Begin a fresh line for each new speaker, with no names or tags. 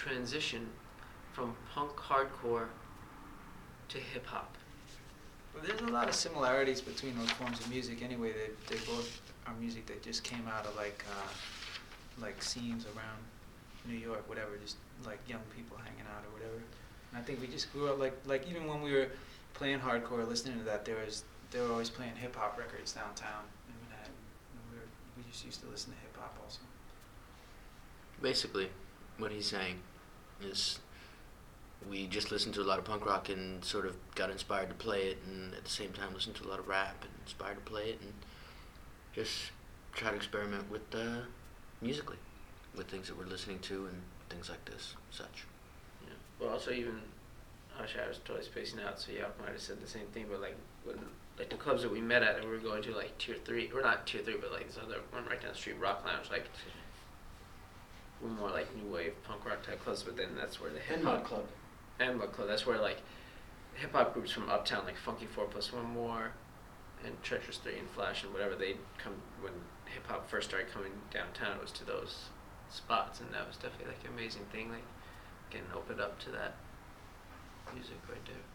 transition from punk hardcore to hip hop?
Well, there's a lot of similarities between those forms of music anyway. They both are music that just came out of like scenes around New York, whatever, just like young people hanging out or whatever. And I think we just grew up like even when we were playing hardcore, listening to that, they were always playing hip hop records downtown in Manhattan. And we just used to listen to hip hop also.
Basically, what he's saying is we just listened to a lot of punk rock and sort of got inspired to play it, and at the same time listened to a lot of rap and inspired to play it, and just try to experiment with musically, with things that we're listening to and things like this, such.
Yeah. Well, also even, actually I was totally spacing out, so yeah, I might have said the same thing, but like when like the clubs that we met at, and we were going to like tier 3, or not tier 3, but like this other one right down the street, Rock Lounge, like more like new wave punk rock type clubs, but then that's where the hip hop
Club.
And Mud Club, that's where like hip hop groups from uptown, like Funky 4 Plus One More and Treacherous 3 and Flash and whatever, they'd come when hip hop first started coming downtown, it was to those spots, and that was definitely like an amazing thing, like getting opened up to that music right there.